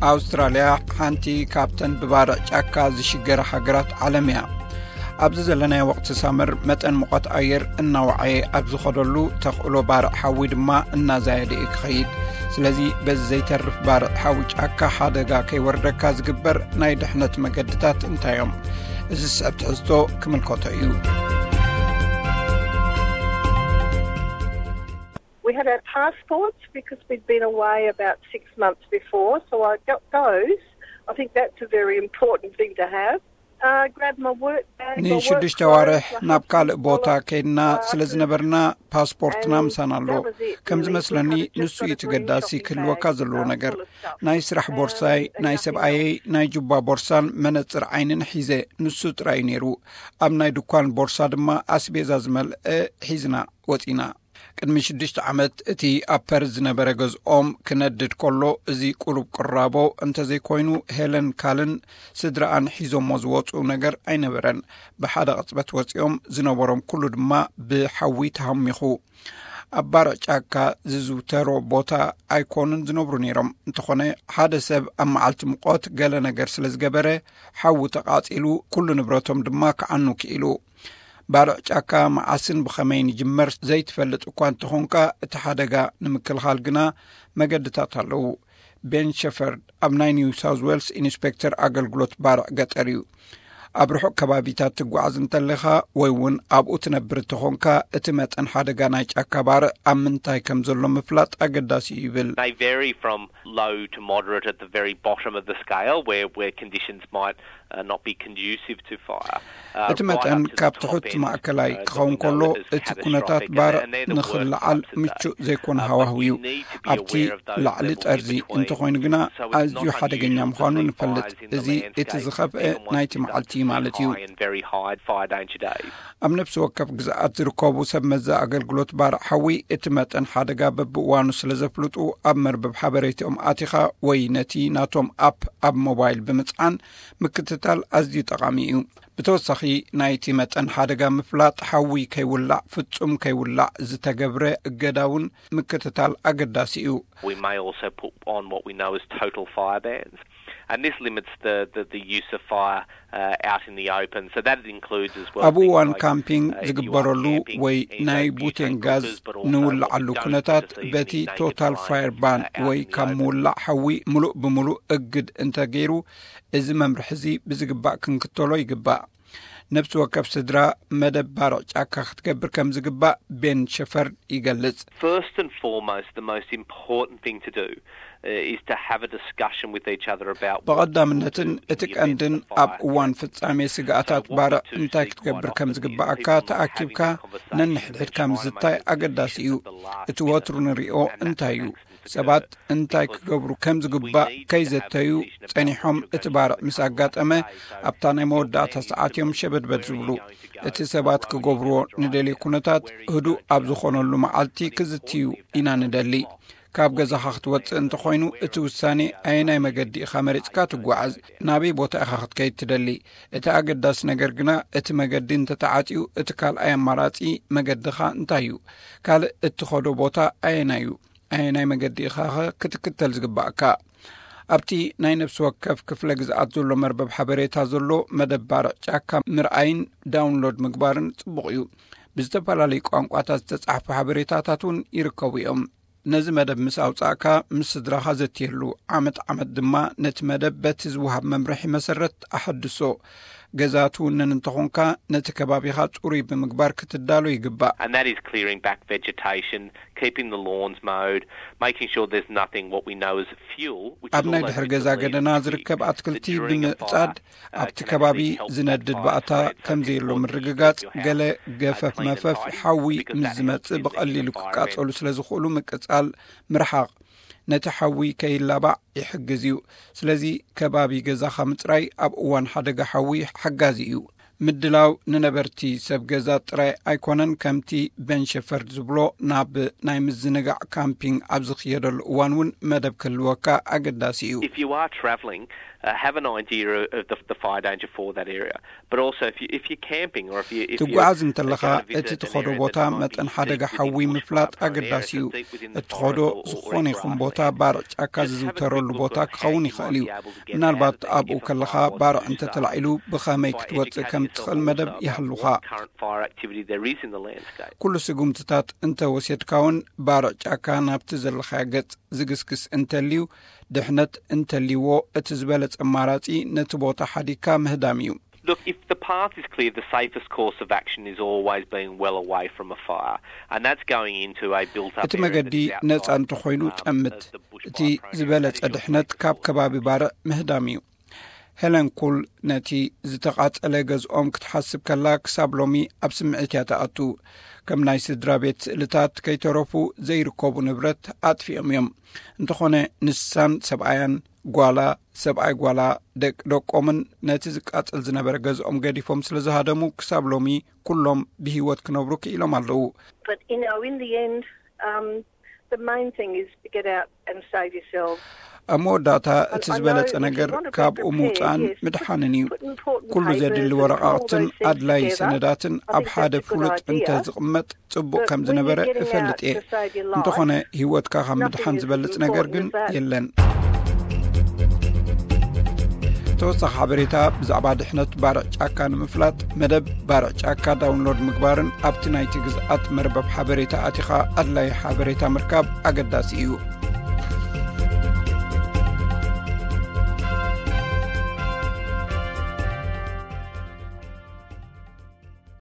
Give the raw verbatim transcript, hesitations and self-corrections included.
ኣውስትራልያ ሓንቲ ካፕተን ብባርዕ ጫካ ዝሽገረ ሃገራት ዓለምያ ኣብዚ ዘለናይ ወቅቲ ሳመር መጠን ሙቀት ኣየር እናወዓየ ኣብ ዝኸደሉ ተኽእሎ ባርዕ ሓዊ ድማ እናዛየደ ክኸይድ ስለዚ በዚ ዘይተርፍ ባርዕ ሓዊ ጫካ ሓደጋ ከይወርደካ ዝግበር ናይ ድሕነት መገድታት እንታዮም እዚ ስዕብ ትሕዝቶ ክምልከቶ እዩ We had our passports because we'd been away about six months before, so I got those. I think that's a very important thing to have. Uh, grabbed my work bag, my work ንሽዱሽተ ዋርሕ ናብ ካልእ ቦታ ከይድና ስለዝነበርና ፓስፖርትና ምሳና ኣሎ ከም ዝመስለኒ ንሱ ይትገዳሲ ክህልወካ ዘለዎ ነገር ናይ ስራሕ ቦርሳይ ናይ ሰብኣየይ ናይ ጁባ ቦርሳን መነፅር ዓይንን ሒዘ ንሱ ጥራይ ነይሩ ኣብ ናይ ድኳን ቦርሳ ድማ ኣስቤዛ ዝመልአ ሒዝና ወፂና ቅድሚ ሽዱሽተ ዓመት እቲ ኣብ ፐርዝ ዝነበረ ገዝኦም ክነድድ ከሎ እዚ ቁሉብ ቅራቦ እንተዘይኮይኑ ሄለን ካልን ስድራኣን ሒዞሞ ዝወፁ ነገር ኣይነበረን ብሓደ ቅጽበት ወፂኦም ዝነበሮም ኩሉ ድማ ብሓዊ ተሃሚኹ ኣብ ባርዕ ጫካ ዝዝውተሮ ቦታ ኣይኮኑን ዝነብሩ ነይሮም እንተኾነ ሓደ ሰብ ኣብ መዓልቲ ሙቆት ገለ ነገር ስለ ዝገበረ ሓዊ ተቃፂሉ ኩሉ ንብረቶም ድማ ክዓኑ ክኢሉ ባርዕ ጫካ መዓስን ብኸመይን ጅመር ዘይትፈልጥ እኳ እንተኾንካ እቲ ሓደጋ ንምክልኻል ግና መገድታት ኣለዉ ቤን ሸፈርድ ኣብ ናይ ኒው ሳውዝ ዌልስ ኢንስፔክተር ኣገልግሎት ባርዕ ገጠር እዩ ኣብ ርሑቕ ከባቢታት ትጓዓዝ እንተለኻ ወይ እውን ኣብኡ ትነብር እንተኾንካ እቲ መጠን ሓደጋ ናይ ጫካ ባርዕ ኣብ ምንታይ ከም ዘሎ ምፍላጥ ኣገዳሲ ይብል They vary from low to moderate at the very bottom of the scale where where conditions might uh, not be conducive to fire. እቲ መጠን ካብ ትሑት ማእከላይ ክኸውን ከሎ እቲ ኩነታት ባርዕ ንኽልዓል ምቹእ ዘይኮነ ሃዋህው እዩ ኣብቲ ላዕሊ ጠርዚ እንተኾይኑ ግና ኣዝዩ ሓደገኛ ምዃኑ ንፈልጥ እዚ እቲ ዝኸፍአ ናይቲ መዓልቲ ማለት እዩ ኣብ ነፍሲ ወከፍ ግዝኣት ዝርከቡ ሰብ መዛ ኣገልግሎት ባርዕ ሓዊ እቲ መጠን ሓደጋ በብእዋኑ ስለ ዘፍልጡ ኣብ መርበብ ሓበሬታኦም ኣቲኻ ወይ ነቲ ናቶም ኣፕ ኣብ ሞባይል ብምፅዓን ምክትታል ኣዝዩ ጠቃሚ እዩ ብተወሳኺ ናይቲ መጠን ሓደጋ ምፍላጥ ሓዊ ከይውላዕ ፍጹም ከይውላዕ ዝተገብረ እገዳውን ምክትታል ኣገዳሲ እዩ We may also put on what we know as total fire bans and this limits the the, the use of fire uh, out in the open so that includes as well አቡዋን ካምፒንግ ዝግበረሉ ወይ ናይ ቡቴን ጋዝ ንውላዓሉ ኩነታት በቲ ቶታል ፋየር ባን ወይ ካብ ምውላዕ ሓዊ ሙሉእ ብምሉእ እግድ እንተገይሩ እዚ መምርሕዚ ብዝግባእ ክንክተሎ ይግባእ ነፍሲ ወከፍ ስድራ መደብ ባርዕ ጫካ ክትገብር ከም ዝግባእ ቤን ሸፈርድ ይገልጽ First and foremost the most important thing to do uh, is to have a discussion with each other about በቀዳምነትን እቲ ቀንድን ኣብ እዋን ፍጻሜ ስጋኣታት ባርዕ እንታይ ክትገብር ከም ዝግባእካ ተኣኪብካ ነንሕድሕድካ ምዝታይ ኣገዳሲ እዩ እቲ ወትሩ ንሪኦ እንታይ እዩ ሰባት እንታይ ክገብሩ ከም ዝግባእ ከይዘተዩ ጸኒሖም እቲ ባርዕ ምስ ኣጋጠመ ኣብታ ናይ መወዳእታ ሰዓትዮም ሸበድበድ ዝብሉ እቲ ሰባት ክገብርዎ ንደልዩ ኩነታት ህዱእ ኣብ ዝኾነሉ መዓልቲ ክዝትዩ ኢና ንደሊ ካብ ገዛኻ ክትወፅእ እንተኾይኑ እቲ ውሳኔ ኣየናይ መገዲ ኢኻ መሪፅካ ትጓዓዝ ናበይ ቦታ ኢኻ ክትከይድ ትደሊ እቲ ኣገዳሲ ነገር ግና እቲ መገዲ እንተተዓፅዩ እቲ ካልኣይ ኣማራፂ መገድኻ እንታይ እዩ ካልእ እትኸዶ ቦታ ኣየናይ እዩ ኣየናይ መገዲ ኢኻ ክትክተል ዝግባእካ ኣብቲ ናይ ነፍሲ ወከፍ ክፍለ ግዝኣት ዘሎ መርበብ ሓበሬታ ዘሎ መደብ ባርዕ ጫካ ምርኣይን ዳውንሎድ ምግባርን ጽቡቕ እዩ ብዝተፈላለዩ ቋንቋታት ዝተጻሕፉ ሓበሬታታት እውን ይርከቡ እዮም ነዚ መደብ ምስ ኣውጻእካ ምስ ስድራኻ ዘትየሉ ዓመት ዓመት ድማ ነቲ መደብ በቲ ዝውሃብ መምርሒ መሰረት ኣሐድሶ ገዛቱ ነን እንተኾንካ ነቲ ከባቢኻ ጽሩይ ብምግባር ክትዳሎ ይግባእ and that is clearing back vegetation keeping the lawns mowed making sure there's nothing what we know as fuel which ኣብ ናይ ድሕሪ ገዛ ገደና ዝርከብ ኣትክልቲ ብምዕጻድ ኣብቲ ከባቢ ዝነድድ ባእታ ከም ዘይሎ ምርግጋጽ ገለ ገፈፍ መፈፍ ሓዊ ምስ ዝመጽእ ብቐሊሉ ክቃጸሉ ስለ ዝኽእሉ ምቅጻል ምርሓቕ ነቲ ሓዊ ከይላባዕ ይሕግዝ እዩ ስለዚ ከባቢ ገዛኻ ምጽራይ ኣብ እዋን ሓደጋ ሓዊ ሓጋዚ እዩ ምድላው ንነበርቲ ሰብ ገዛ ጥራይ ኣይኮነን ከምቲ ቤን ሸፈርድ ዝብሎ ናብ ናይ ምዝንጋዕ ካምፒንግ ኣብ ዝኽየደሉ እዋን እውን መደብ ክህልወካ ኣገዳሲ እዩ If you are travelling uh, have an idea of the, the fire danger for that area. But also, if, you, if you're camping or if, you, if تقعز انتلخا اتتخدو بوتا متن حدق حوي مفلات أقداسيو اتخدو زخوني خم بوتا بارع أكاز زوترول بوتا كخوني خاليو نالبات أبو كلخا بارع انت تلعيلو بخاميك توت كم تخل مدب يحلوها كل سقومتتات انت وسيت كون بارع أكا نابتزل خاقت زقسكس انتليو دحنت انتليو اتزبالت اماراتي نتبوتا حديكا مهداميو. Look, if the path is clear, the safest course of action is always being well away from a fire. And that's going into a built-up ati magadi nats an tkhuynu tammit ti zbalat adhnat kab kababi bar mahdamiyu Helen Kul nati zitaqat alegaz om ktahsib kalak sablomi absm'atiyata atu kam nays drabet litat kaytorofu zayrkobu nibrat atfiyam yam እንትኾነ ንሳን ሰብአያን ጓላ ሰብአይ ጓላ ደቅ ደቆምን ነቲ ዝቃጽል ዝነበረ ገዝኦም ገዲፎም ስለዝሃደሙ ክሳብ ሎሚ ኩሎም ብህይወት ክነብሩ ክኢሎም ኣለዉ But you know in the end um the main thing is to get out and save yourself. ኣሞዳታ እቲ ዝበለጸ ነገር ካብ እሙፃን ምድሓንን እዩ ኩሉ ዘድሊ ወረቓቕትን ኣድላይ ሰነዳትን ኣብ ሓደ ፍሉጥ እንተ ዝቕመጥ ጽቡቕ ከም ዝነበረ እፈልጥ እየ እንተኾነ ህይወትካ ካብ ምድሓን ዝበልጽ ነገር ግን የለን ተወሳኺ ሓበሬታ ብዛዕባ ድሕነት ባርዕ ጫካ ንምፍላጥ መደብ ባርዕ ጫካ ዳውንሎድ ምግባርን ኣብቲ ናይቲ ግዝኣት መርበብ ሓበሬታ ኣቲኻ ኣድላይ ሓበሬታ ምርካብ ኣገዳሲ እዩ